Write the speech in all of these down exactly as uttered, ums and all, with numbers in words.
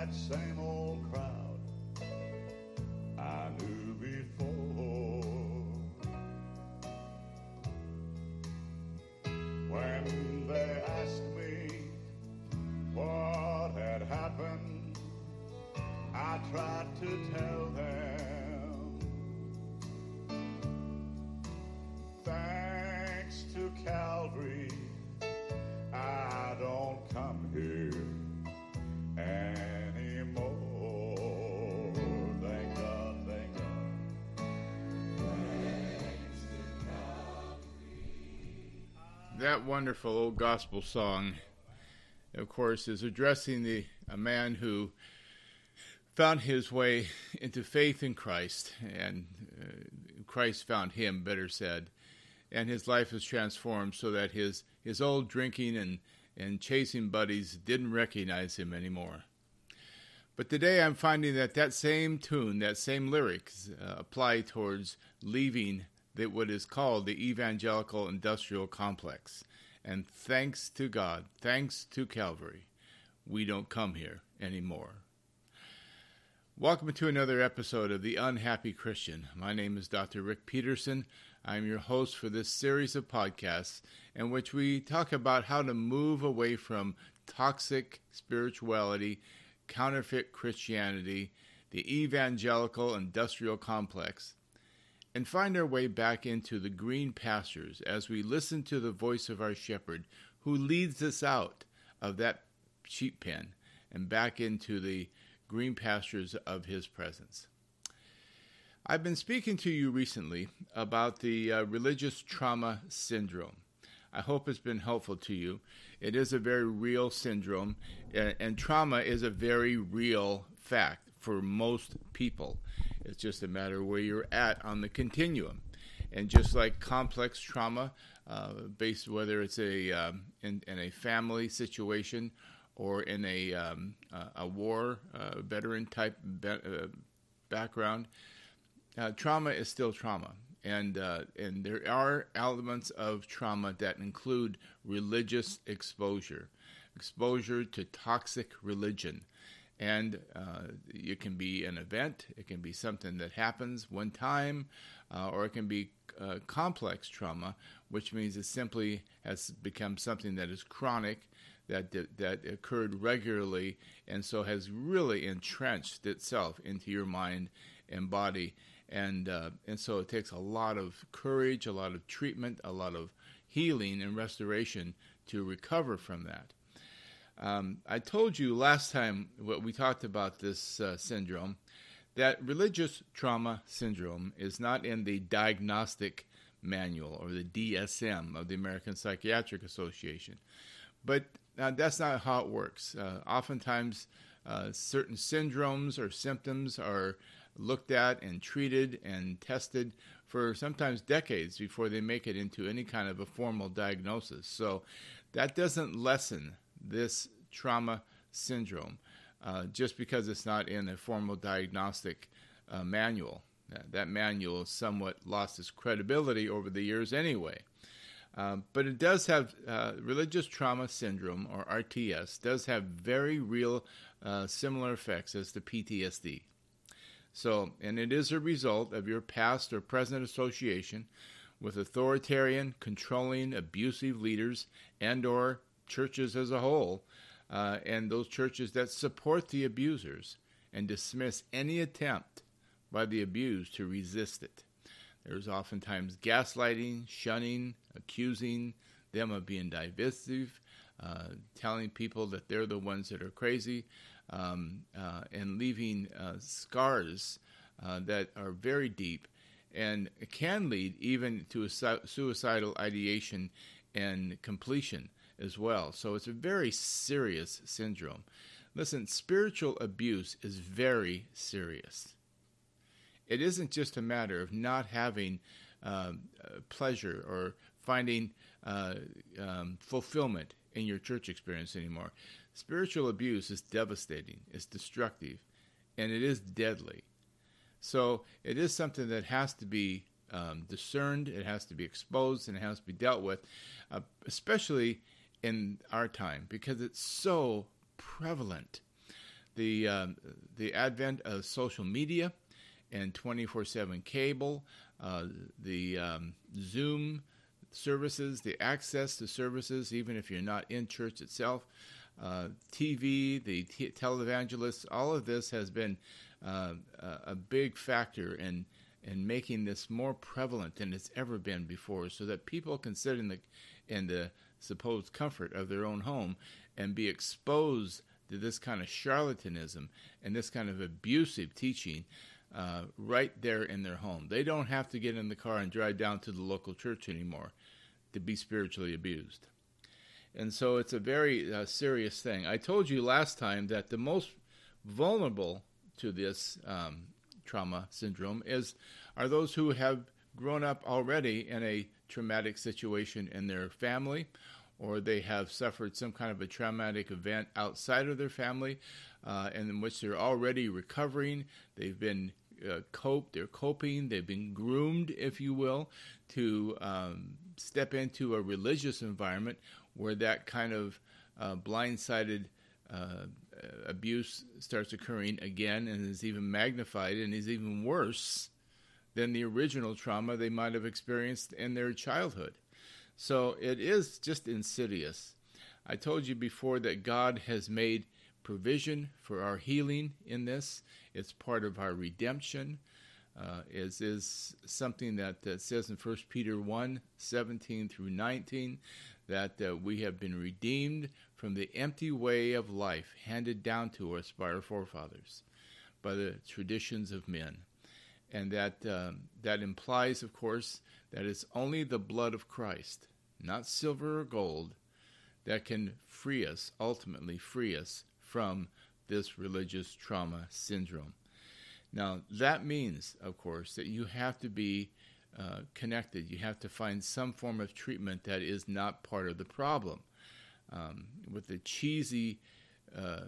that same old crowd I knew before. When they asked me what had happened, I tried to tell them, thanks to Calvary, I don't come here anymore. Thank God, thank God. Thanks to Calvary. That wonderful old gospel song, of course, is addressing the a man who found his way into faith in Christ, and uh, Christ found him, better said, and his life was transformed so that his, his old drinking and, and chasing buddies didn't recognize him anymore. But today I'm finding that that same tune, that same lyrics uh, apply towards leaving the, what is called the evangelical industrial complex. And thanks to God, thanks to Calvary, we don't come here anymore. Welcome to another episode of The Unhappy Christian. My name is Doctor Rick Peterson. I'm your host for this series of podcasts in which we talk about how to move away from toxic spirituality, counterfeit Christianity, the evangelical industrial complex, and find our way back into the green pastures as we listen to the voice of our shepherd who leads us out of that sheep pen and back into the green pastures of his presence. I've been speaking to you recently about the uh, religious trauma syndrome. I hope it's been helpful to you. It is a very real syndrome, and, and trauma is a very real fact for most people. It's just a matter where you're at on the continuum. And just like complex trauma, uh, based whether it's a um, in, in a family situation or in a um, uh, a war uh, veteran type be- uh, background, uh, trauma is still trauma, and uh, and there are elements of trauma that include religious exposure, exposure to toxic religion, and uh, it can be an event, it can be something that happens one time, uh, or it can be uh, complex trauma, which means it simply has become something that is chronic, that that occurred regularly, and so has really entrenched itself into your mind and body. And uh, and so it takes a lot of courage, a lot of treatment, a lot of healing and restoration to recover from that. Um, I told you last time what we talked about this uh, syndrome, that religious trauma syndrome is not in the diagnostic manual or the D S M of the American Psychiatric Association. But uh, that's not how it works. Uh, oftentimes, uh, certain syndromes or symptoms are looked at and treated and tested for sometimes decades before they make it into any kind of a formal diagnosis. So that doesn't lessen this trauma syndrome uh, just because it's not in a formal diagnostic uh, manual. That, that manual has somewhat lost its credibility over the years anyway. Um, but it does have, uh, religious trauma syndrome, or R T S, does have very real uh, similar effects as the P T S D. So, and it is a result of your past or present association with authoritarian, controlling, abusive leaders and or churches as a whole, uh, and those churches that support the abusers and dismiss any attempt by the abused to resist it. There's oftentimes gaslighting, shunning, accusing them of being divisive, uh, telling people that they're the ones that are crazy, um, uh, and leaving uh, scars uh, that are very deep and can lead even to a su- suicidal ideation and completion as well. So it's a very serious syndrome. Listen, spiritual abuse is very serious. It isn't just a matter of not having um, uh, pleasure or finding uh, um, fulfillment in your church experience anymore. Spiritual abuse is devastating, it's destructive, and it is deadly. So it is something that has to be um, discerned, it has to be exposed, and it has to be dealt with, uh, especially in our time, because it's so prevalent. the um, the advent of social media and twenty-four seven cable, uh, the um, Zoom services, the access to services, even if you're not in church itself, uh, T V, the t- televangelists, all of this has been uh, a, a big factor in in making this more prevalent than it's ever been before, so that people can sit in the in the supposed comfort of their own home and be exposed to this kind of charlatanism and this kind of abusive teaching uh, right there in their home. They don't have to get in the car and drive down to the local church anymore to be spiritually abused. And so it's a very uh, serious thing. I told you last time that the most vulnerable to this um, trauma syndrome is are those who have grown up already in a traumatic situation in their family, or they have suffered some kind of a traumatic event outside of their family, uh, and in which they're already recovering. They've been uh, coped, they're coping, they've been groomed, if you will, to um, step into a religious environment where that kind of uh, blindsided uh, abuse starts occurring again and is even magnified and is even worse than the original trauma they might have experienced in their childhood. So it is just insidious. I told you before that God has made provision for our healing in this. It's part of our redemption. Uh, is is something that, that says in First Peter one, seventeen through nineteen, that uh, we have been redeemed from the empty way of life handed down to us by our forefathers, by the traditions of men. And that um, that implies, of course, that it's only the blood of Christ, not silver or gold, that can free us, ultimately free us from this religious trauma syndrome. Now, that means, of course, that you have to be uh, connected. You have to find some form of treatment that is not part of the problem. Um, with the cheesy, uh,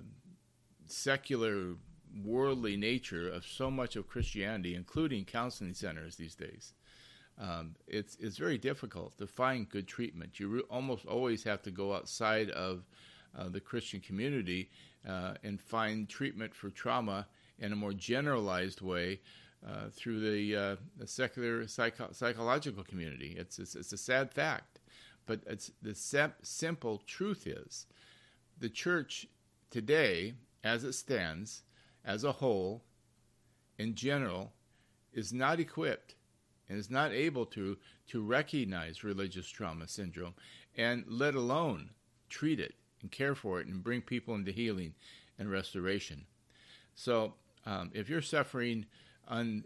secular, worldly nature of so much of Christianity, including counseling centers these days, um, it's it's very difficult to find good treatment. You re- almost always have to go outside of uh, the Christian community uh, and find treatment for trauma in a more generalized way uh, through the, uh, the secular psycho- psychological community. It's, it's it's a sad fact, but it's the sim- simple truth is the church today, as it stands, as a whole, in general, is not equipped and is not able to to recognize religious trauma syndrome, and let alone treat it and care for it and bring people into healing and restoration. So um, if you're suffering un,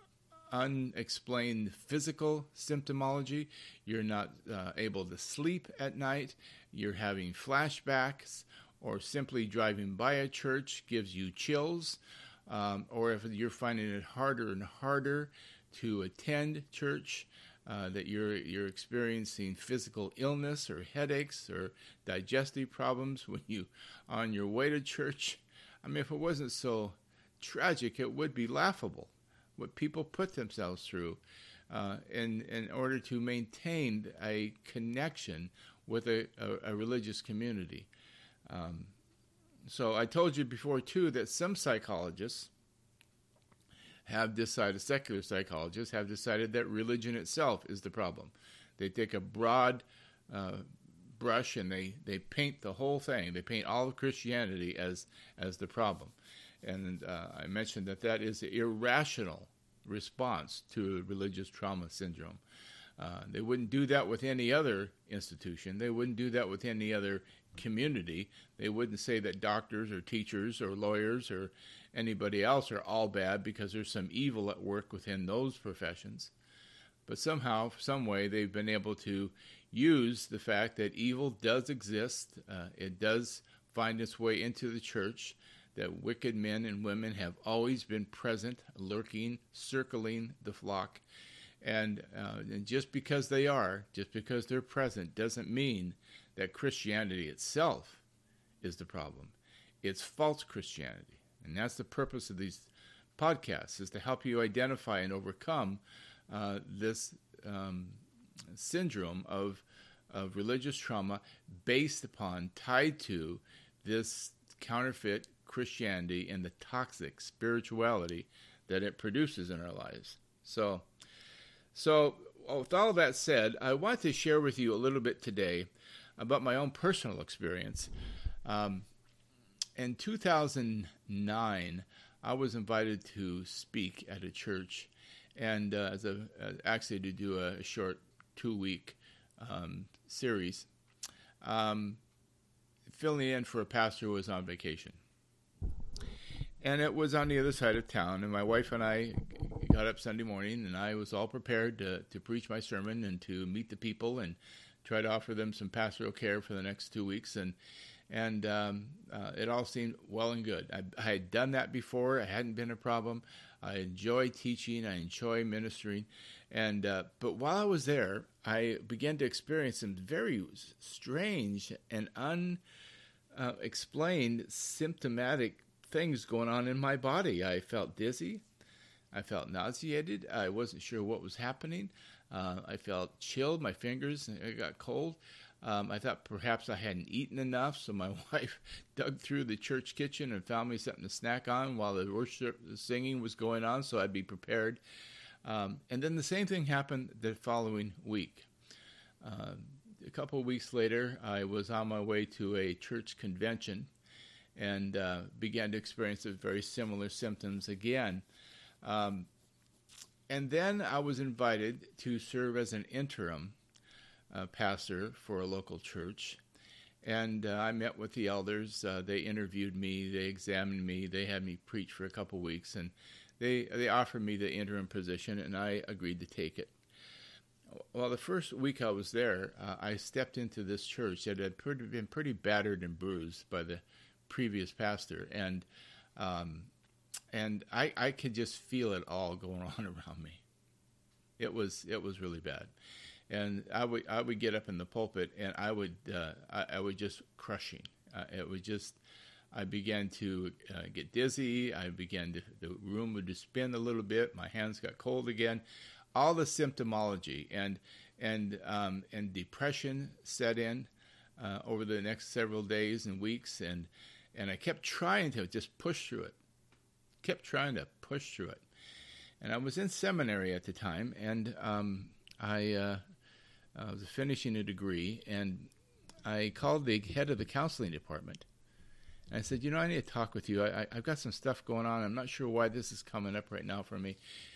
unexplained physical symptomology, you're not uh, able to sleep at night, you're having flashbacks, or simply driving by a church gives you chills, um, or if you're finding it harder and harder to attend church, uh, that you're you're experiencing physical illness or headaches or digestive problems when you on your way to church. I mean, if it wasn't so tragic, it would be laughable what people put themselves through uh, in in order to maintain a connection with a, a, a religious community. Um, so I told you before, too, that some psychologists have decided, secular psychologists have decided that religion itself is the problem. They take a broad uh, brush and they, they paint the whole thing. They paint all of Christianity as, as the problem. And uh, I mentioned that that is an irrational response to religious trauma syndrome. Uh, they wouldn't do that with any other institution. They wouldn't do that with any other community. They wouldn't say that doctors or teachers or lawyers or anybody else are all bad because there's some evil at work within those professions. But somehow, some way, they've been able to use the fact that evil does exist. Uh, it does find its way into the church, that wicked men and women have always been present, lurking, circling the flock. And, uh, and just because they are, just because they're present, doesn't mean that Christianity itself is the problem. It's false Christianity. And that's the purpose of these podcasts, is to help you identify and overcome uh, this um, syndrome of, of religious trauma based upon, tied to this counterfeit Christianity and the toxic spirituality that it produces in our lives. So, so with all that said, I want to share with you a little bit today about my own personal experience. Um, in two thousand nine, I was invited to speak at a church, and uh, as a uh, actually to do a short two-week um, series, um, filling in for a pastor who was on vacation. And it was on the other side of town, and my wife and I got up Sunday morning, and I was all prepared to, to preach my sermon and to meet the people and try to offer them some pastoral care for the next two weeks. And and um, uh, it all seemed well and good. I, I had done that before. It hadn't been a problem. I enjoy teaching. I enjoy ministering. And uh, but while I was there, I began to experience some very strange and unexplained symptomatic things going on in my body. I felt dizzy. I felt nauseated. I wasn't sure what was happening. Uh, I felt chilled. My fingers got cold. Um, I thought perhaps I hadn't eaten enough, so my wife dug through the church kitchen and found me something to snack on while the worship the singing was going on, so I'd be prepared. Um, and then the same thing happened the following week. Uh, a couple of weeks later, I was on my way to a church convention and uh, began to experience very similar symptoms again. Um, and then I was invited to serve as an interim uh, pastor for a local church. And uh, I met with the elders. Uh, they interviewed me. They examined me. They had me preach for a couple weeks. And they, they offered me the interim position, and I agreed to take it. Well, the first week I was there, uh, I stepped into this church that had pretty, been pretty battered and bruised by the previous pastor, and um, and I, I could just feel it all going on around me. It was it was really bad, and I would I would get up in the pulpit and I would uh, I, I would just crushing. Uh, it was just I began to uh, get dizzy. I began to the room would just spin a little bit. My hands got cold again. All the symptomology and and um, and depression set in uh, over the next several days and weeks, and. And I kept trying to just push through it, kept trying to push through it. And I was in seminary at the time, and um, I, uh, I was finishing a degree, and I called the head of the counseling department. And I said, you know, I need to talk with you. I, I've got some stuff going on. I'm not sure why this is coming up right now for me.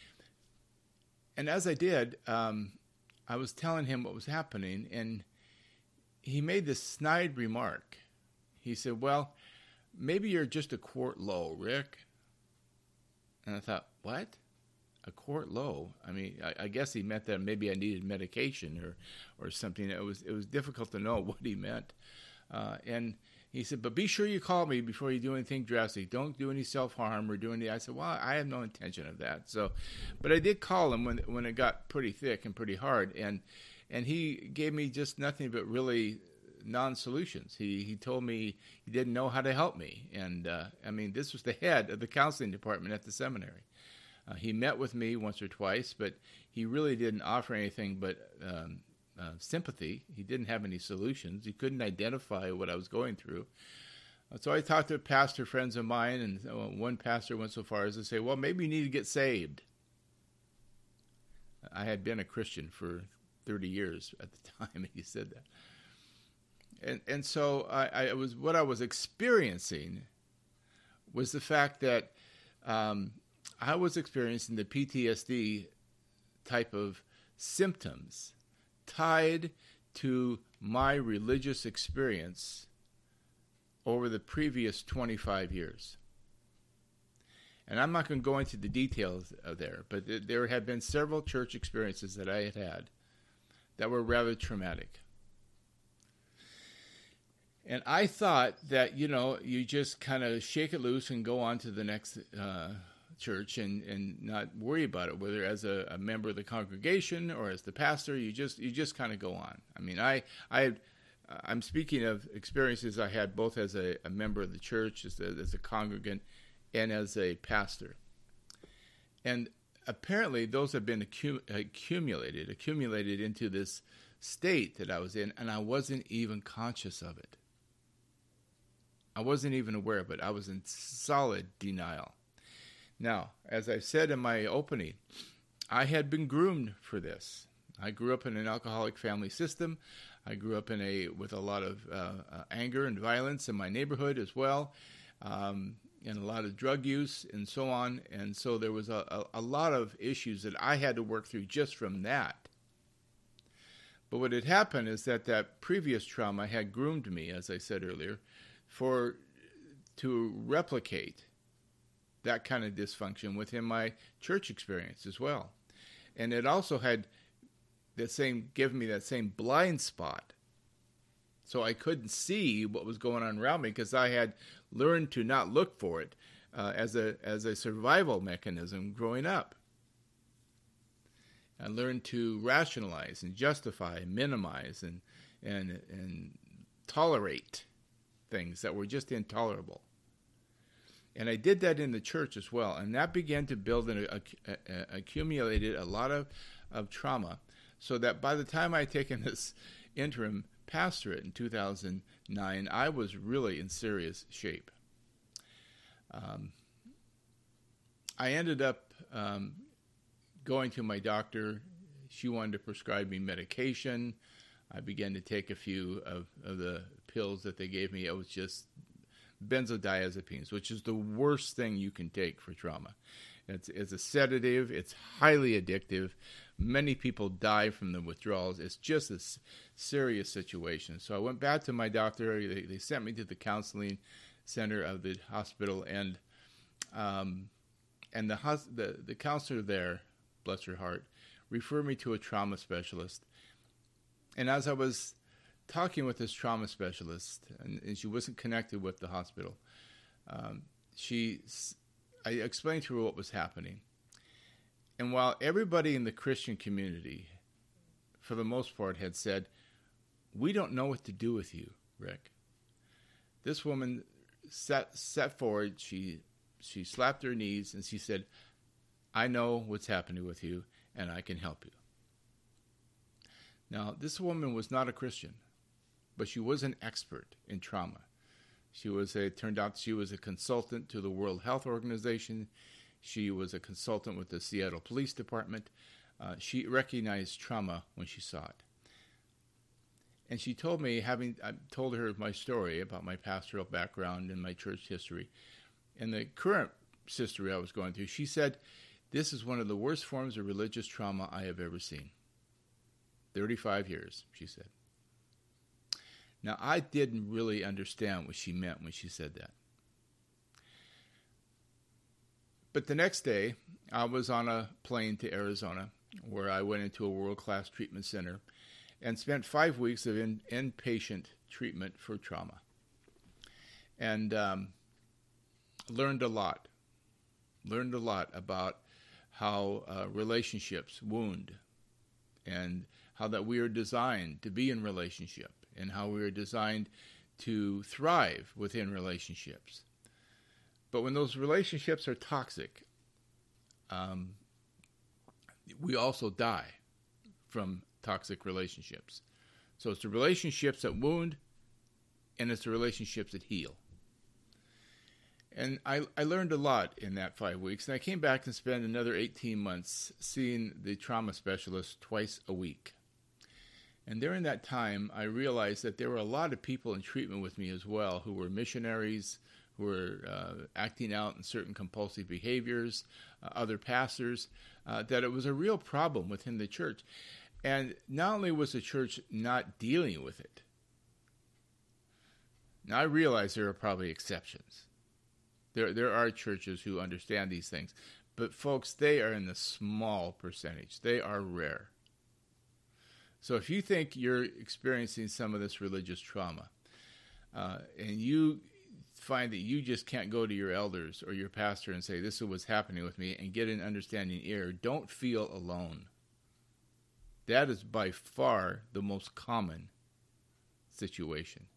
And as I did, um, I was telling him what was happening, and he made this snide remark. He said, well, maybe you're just a quart low, Rick. And I thought, what? A quart low? I mean, I, I guess he meant that maybe I needed medication or, or something. It was it was difficult to know what he meant. Uh, and he said, but be sure you call me before you do anything drastic. Don't do any self-harm or do any. I said, well, I have no intention of that. So, but I did call him when when it got pretty thick and pretty hard, and and he gave me just nothing but really non-solutions. He he told me he didn't know how to help me, and uh, I mean, this was the head of the counseling department at the seminary. Uh, he met with me once or twice, but he really didn't offer anything but um, uh, sympathy. He didn't have any solutions. He couldn't identify what I was going through. Uh, so I talked to pastor friends of mine, and uh, one pastor went so far as to say, well, maybe you need to get saved. I had been a Christian for thirty years at the time he said that. And and so I, I was what I was experiencing was the fact that um, I was experiencing the P T S D type of symptoms tied to my religious experience over the previous twenty-five years. And I'm not going to go into the details of there, but there had been several church experiences that I had had that were rather traumatic. And I thought that, you know, you just kind of shake it loose and go on to the next uh, church and, and not worry about it, whether as a, a member of the congregation or as the pastor, you just you just kind of go on. I mean, I, I, I'm speaking of experiences I had both as a, a member of the church, as a, as a congregant, and as a pastor. And apparently those have been accu- accumulated, accumulated into this state that I was in, and I wasn't even conscious of it. I wasn't even aware of it. I was in solid denial. Now, as I said in my opening, I had been groomed for this. I grew up in an alcoholic family system. I grew up in a with a lot of uh, uh, anger and violence in my neighborhood as well, um, and a lot of drug use and so on. And so there was a, a, a lot of issues that I had to work through just from that. But what had happened is that that previous trauma had groomed me, as I said earlier, for to replicate that kind of dysfunction within my church experience as well. And it also had that same given me that same blind spot. So I couldn't see what was going on around me because I had learned to not look for it uh, as a as a survival mechanism growing up. I learned to rationalize and justify and minimize and and and tolerate things that were just intolerable. And I did that in the church as well. And that began to build and accumulated a lot of, of trauma, so that by the time I had taken this interim pastorate in two thousand nine, I was really in serious shape. Um, I ended up um, going to my doctor. She wanted to prescribe me medication. I began to take a few of, of the pills that they gave me. It was just benzodiazepines, which is the worst thing you can take for trauma. It's, it's a sedative. It's highly addictive. Many people die from the withdrawals. It's just a s- serious situation. So I went back to my doctor. They, they sent me to the counseling center of the hospital, and um, and the, hos- the the counselor there, bless her heart, referred me to a trauma specialist. And as I was talking with this trauma specialist, and, and she wasn't connected with the hospital, um, she, I explained to her what was happening. And while everybody in the Christian community, for the most part, had said, "We don't know what to do with you, Rick," this woman sat, sat forward, she, she slapped her knees, and she said, "I know what's happening with you, and I can help you." Now, this woman was not a Christian, but she was an expert in trauma. She was a, it turned out she was a consultant to the World Health Organization. She was a consultant with the Seattle Police Department. Uh, she recognized trauma when she saw it. And she told me, having I told her my story about my pastoral background and my church history, and the current history I was going through, she said, "This is one of the worst forms of religious trauma I have ever seen." thirty-five years, she said. Now, I didn't really understand what she meant when she said that. But the next day, I was on a plane to Arizona, where I went into a world-class treatment center and spent five weeks of in, inpatient treatment for trauma. And um, learned a lot. Learned a lot about how uh, relationships wound, and how that we are designed to be in relationship, and how we are designed to thrive within relationships. But when those relationships are toxic, um, we also die from toxic relationships. So it's the relationships that wound, and it's the relationships that heal. And I, I learned a lot in that five weeks, and I came back and spent another eighteen months seeing the trauma specialist twice a week. And during that time, I realized that there were a lot of people in treatment with me as well who were missionaries, who were uh, acting out in certain compulsive behaviors, uh, other pastors, uh, that it was a real problem within the church. And not only was the church not dealing with it, now I realize there are probably exceptions. There, there are churches who understand these things. But folks, they are in the small percentage. They are rare. So if you think you're experiencing some of this religious trauma, uh, and you find that you just can't go to your elders or your pastor and say, "This is what's happening with me," and get an understanding ear, don't feel alone. That is by far the most common situation.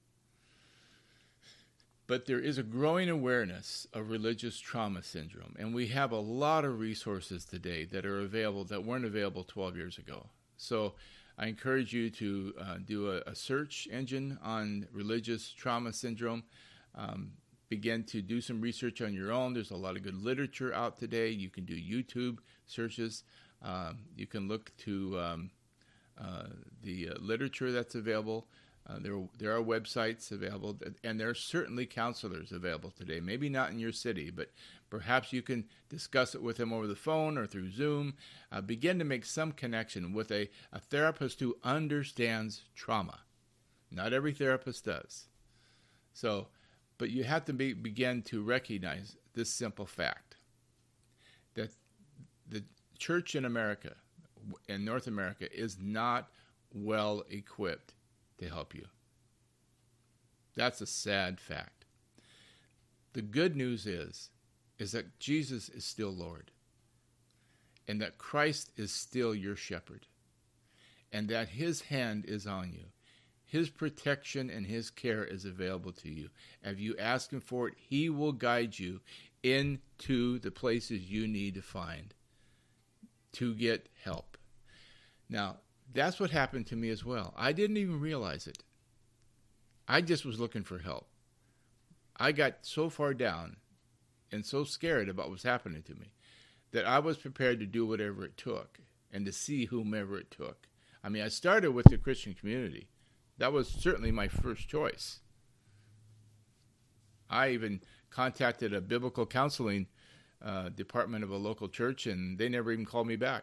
But there is a growing awareness of religious trauma syndrome, and we have a lot of resources today that are available that weren't available twelve years ago. So I encourage you to uh, do a, a search engine on religious trauma syndrome. Um, begin to do some research on your own. There's a lot of good literature out today. You can do YouTube searches. Um, you can look to um, uh, the uh, literature that's available. Uh, there, there are websites available, and there are certainly counselors available today. Maybe not in your city, but perhaps you can discuss it with them over the phone or through Zoom. Uh, begin to make some connection with a, a therapist who understands trauma. Not every therapist does. So, but you have to be, begin to recognize this simple fact, that the church in America, in North America, is not well equipped to help you. That's a sad fact. The good news is, is that Jesus is still Lord, and that Christ is still your shepherd, and that his hand is on you. His protection and his care is available to you. If you ask him for it, he will guide you into the places you need to find to get help. Now, that's what happened to me as well. I didn't even realize it. I just was looking for help. I got so far down and so scared about what was happening to me that I was prepared to do whatever it took and to see whomever it took. I mean, I started with the Christian community. That was certainly my first choice. I even contacted a biblical counseling uh, department of a local church, and they never even called me back.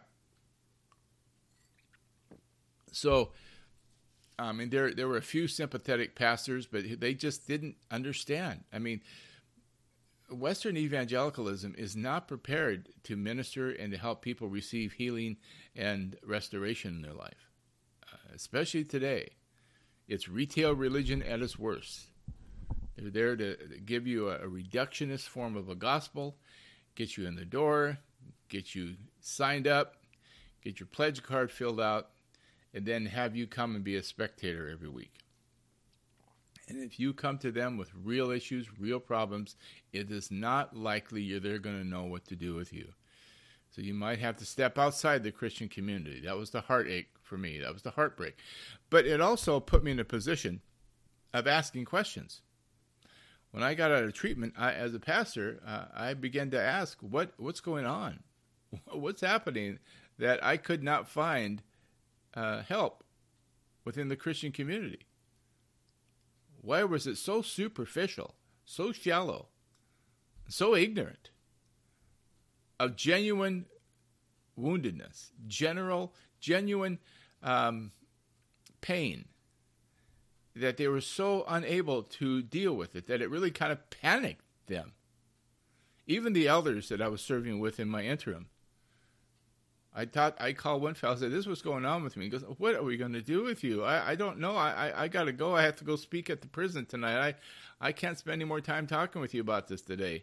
So, I mean, there there were a few sympathetic pastors, but they just didn't understand. I mean, Western evangelicalism is not prepared to minister and to help people receive healing and restoration in their life, uh, especially today. It's retail religion at its worst. They're there to give you a, a reductionist form of a gospel, get you in the door, get you signed up, get your pledge card filled out, and then have you come and be a spectator every week. And if you come to them with real issues, real problems, it is not likely they're going to know what to do with you. So you might have to step outside the Christian community. That was the heartache for me. That was the heartbreak. But it also put me in a position of asking questions. When I got out of treatment, I, as a pastor, uh, I began to ask, what what's going on? What's happening that I could not find uh, help within the Christian community? Why was it so superficial, so shallow, so ignorant of genuine woundedness, general, genuine um, pain, that they were so unable to deal with it that it really kind of panicked them. Even the elders that I was serving with in my interim, I thought, I called one fellow and said, this is what's going on with me. He goes, what are we going to do with you? I, I don't know. I, I, I got to go. I have to go speak at the prison tonight. I, I can't spend any more time talking with you about this today.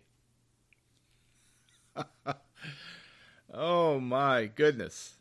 Oh my goodness.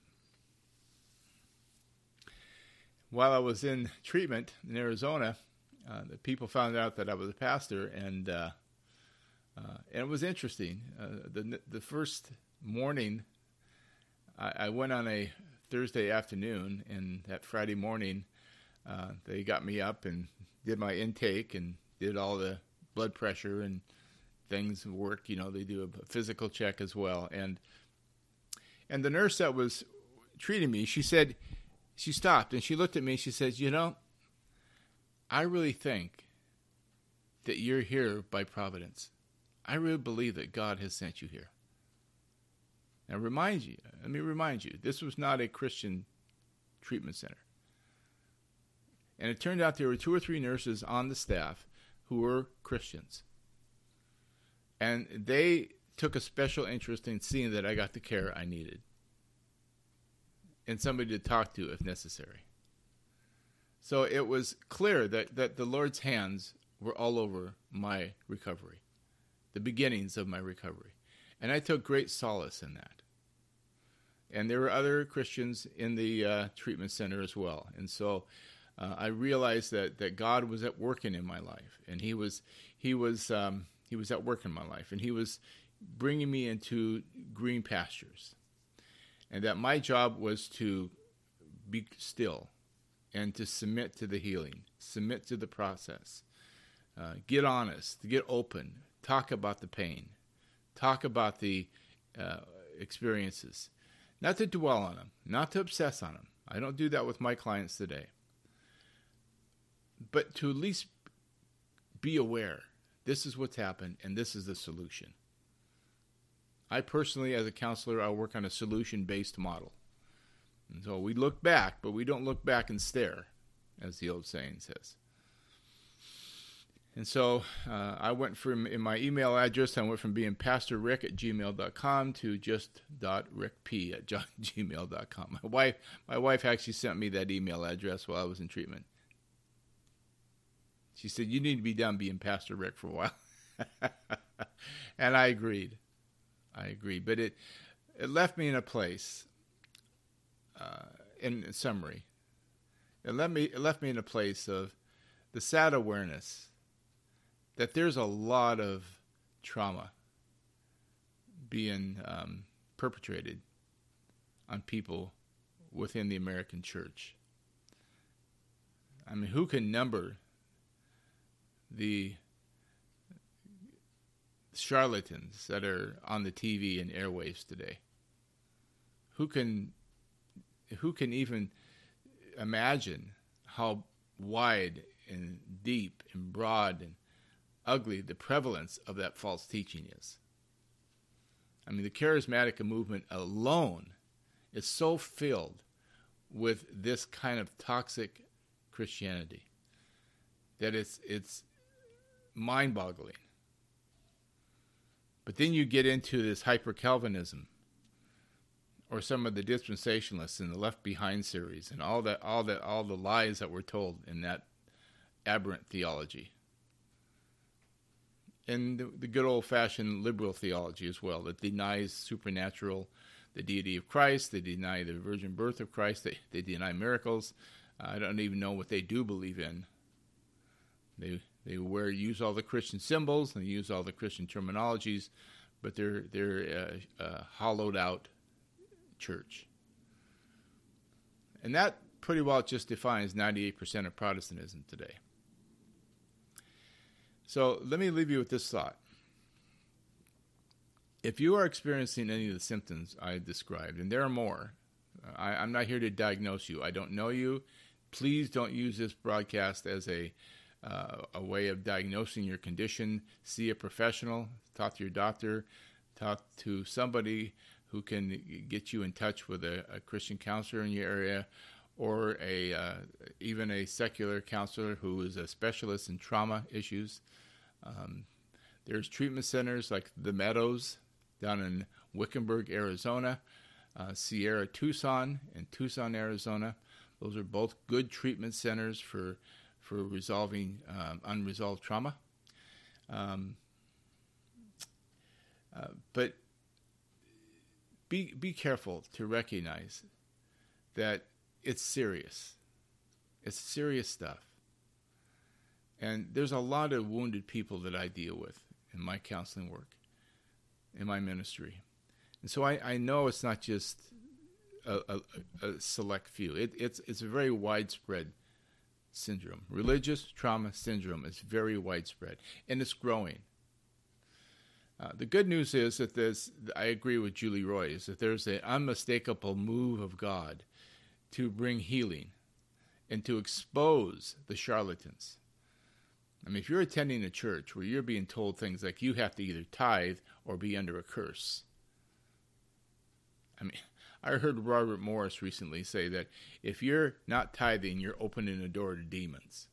While I was in treatment in Arizona, uh, the people found out that I was a pastor, and uh, uh, and it was interesting. Uh, the the first morning, I, I went on a Thursday afternoon, and that Friday morning, uh, they got me up and did my intake and did all the blood pressure and things work. You know, they do a physical check as well, and and the nurse that was treating me, she said. She stopped and she looked at me and she says, you know, I really think that you're here by providence. I really believe that God has sent you here. Now remind you, let me remind you, this was not a Christian treatment center. And it turned out there were two or three nurses on the staff who were Christians. And they took a special interest in seeing that I got the care I needed. And somebody to talk to if necessary. So it was clear that, that the Lord's hands were all over my recovery, the beginnings of my recovery. And I took great solace in that. And there were other Christians in the uh, treatment center as well. And so uh, I realized that, that God was at work in my life. And he was, he, was, um, he was at work in my life. And he was bringing me into green pastures. And that my job was to be still and to submit to the healing, submit to the process, Uh, get honest, get open, talk about the pain, talk about the uh, experiences. Not to dwell on them, not to obsess on them. I don't do that with my clients today. But to at least be aware, this is what's happened and this is the solution. I personally, as a counselor, I work on a solution-based model. And so we look back, but we don't look back and stare, as the old saying says. And so uh, I went from, in my email address, I went from being pastor rick at gmail dot com to just.rickp at gmail dot com. My wife, my wife actually sent me that email address while I was in treatment. She said, you need to be done being Pastor Rick for a while. And I agreed. I agreed. But it, it left me in a place, uh, in summary, it left me, it left me in a place of the sad awareness that there's a lot of trauma being um, perpetrated on people within the American church. I mean, who can number the charlatans that are on the T V and airwaves today? Who can, who can even imagine how wide and deep and broad and ugly the prevalence of that false teaching is? I mean, the charismatic movement alone is so filled with this kind of toxic Christianity that it's it's mind-boggling. But then you get into this hyper-Calvinism, or some of the dispensationalists in the Left Behind series, and all that, all that, all the lies that were told in that aberrant theology. And the, the good old-fashioned liberal theology as well, that denies supernatural, the deity of Christ. They deny the virgin birth of Christ. They, they deny miracles. I don't even know what they do believe in. They they wear use all the Christian symbols and use all the Christian terminologies, but they're they're a, a hollowed out church. And that pretty well just defines ninety-eight percent of Protestantism today. So let me leave you with this thought. If you are experiencing any of the symptoms I described, and there are more, I, I'm not here to diagnose you. I don't know you. Please don't use this broadcast as a uh, a way of diagnosing your condition. See a professional. Talk to your doctor. Talk to somebody who can get you in touch with a, a Christian counselor in your area, or a uh, even a secular counselor who is a specialist in trauma issues. Um, there's treatment centers like the Meadows down in Wickenburg, Arizona, uh, Sierra Tucson in Tucson, Arizona. Those are both good treatment centers for for resolving um, unresolved trauma. Um, uh, but be be careful to recognize that it's serious. It's serious stuff. And there's a lot of wounded people that I deal with in my counseling work, in my ministry. And so I, I know it's not just a, a, a select few. It, it's, it's a very widespread syndrome. Religious trauma syndrome is very widespread, and it's growing. Uh, the good news is that there's, I agree with Julie Roy, is that there's an unmistakable move of God to bring healing and to expose the charlatans. I mean, if you're attending a church where you're being told things like you have to either tithe or be under a curse. I mean, I heard Robert Morris recently say that if you're not tithing, you're opening a door to demons.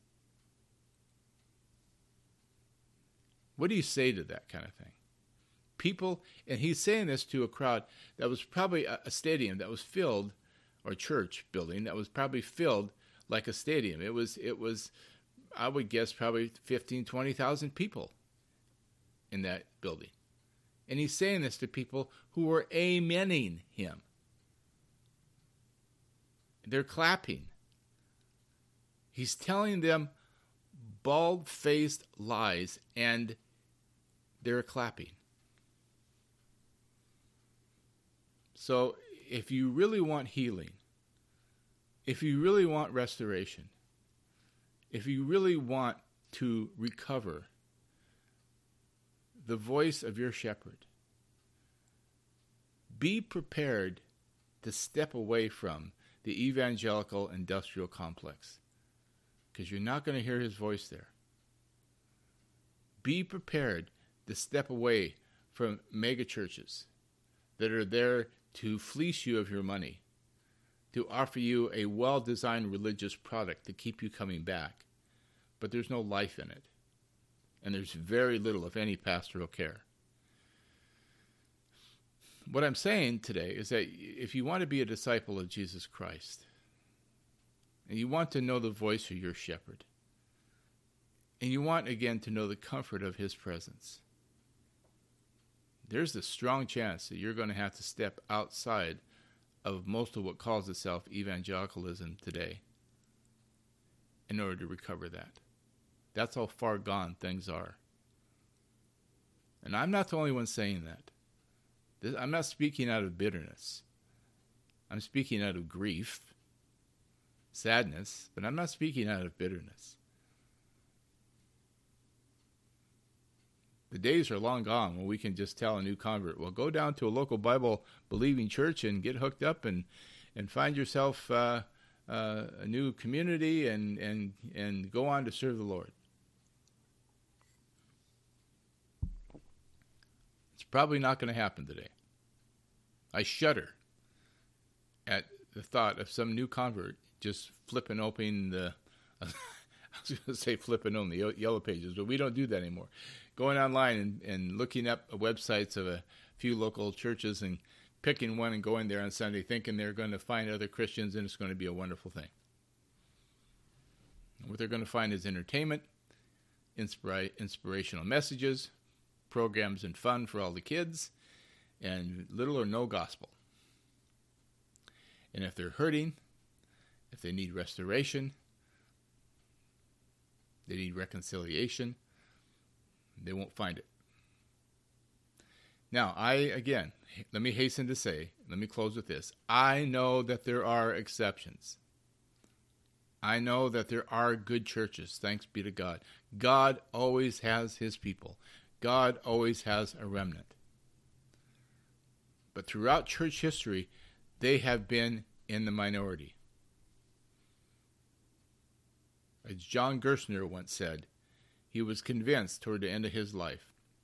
What do you say to that kind of thing? People, and he's saying this to a crowd that was probably a, a stadium that was filled, or church building that was probably filled like a stadium. It was, it was, I would guess probably fifteen, twenty thousand people in that building. And he's saying this to people who were amening him. They're clapping. He's telling them bald-faced lies, and they're clapping. So if you really want healing, if you really want restoration, if you really want to recover the voice of your shepherd, be prepared to step away from the evangelical industrial complex, because you're not going to hear his voice there. Be prepared to step away from mega churches that are there to fleece you of your money, to offer you a well-designed religious product to keep you coming back, but there's no life in it, and there's very little, if any, pastoral care. What I'm saying today is that if you want to be a disciple of Jesus Christ, and you want to know the voice of your shepherd, and you want, again, to know the comfort of his presence, there's a strong chance that you're going to have to step outside of most of what calls itself evangelicalism today in order to recover that. That's how far gone things are. And I'm not the only one saying that. This, I'm not speaking out of bitterness. I'm speaking out of grief, sadness, but I'm not speaking out of bitterness. The days are long gone when we can just tell a new convert, well, go down to a local Bible-believing church and get hooked up and, and find yourself uh, uh, a new community and, and, and go on to serve the Lord. It's probably not going to happen today. I shudder at the thought of some new convert just flipping open the, I was going to say flipping on the yellow pages, but we don't do that anymore. Going online and, and looking up websites of a few local churches and picking one and going there on Sunday thinking they're going to find other Christians and it's going to be a wonderful thing. What they're going to find is entertainment, inspira- inspirational messages, programs and fun for all the kids, and little or no gospel. And if they're hurting, if they need restoration, they need reconciliation, they won't find it. Now, I, again, let me hasten to say, let me close with this. I know that there are exceptions. I know that there are good churches, thanks be to God. God always has his people. God always has a remnant. But throughout church history, they have been in the minority. As John Gerstner once said, he was convinced toward the end of his life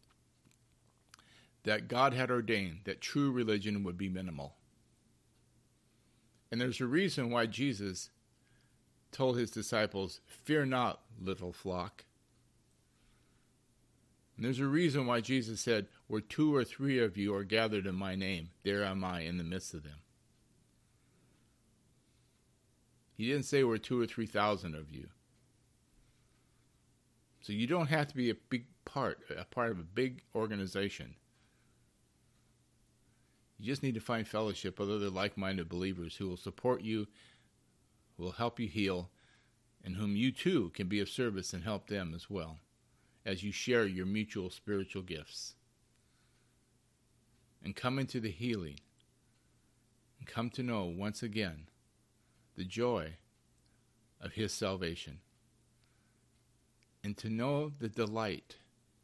that God had ordained that true religion would be minimal. And there's a reason why Jesus told his disciples, "Fear not, little flock." And there's a reason why Jesus said, "Where two or three of you are gathered in my name, there am I in the midst of them." He didn't say where two or three thousand of you. So you don't have to be a big part, a part of a big organization. You just need to find fellowship with other like-minded believers who will support you, who will help you heal, and whom you too can be of service and help them as well, as you share your mutual spiritual gifts. And come into the healing, and come to know once again the joy of his salvation, and to know the delight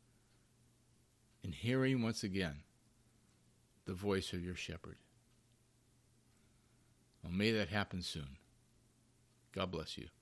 in hearing once again the voice of your shepherd. Well, may that happen soon. God bless you.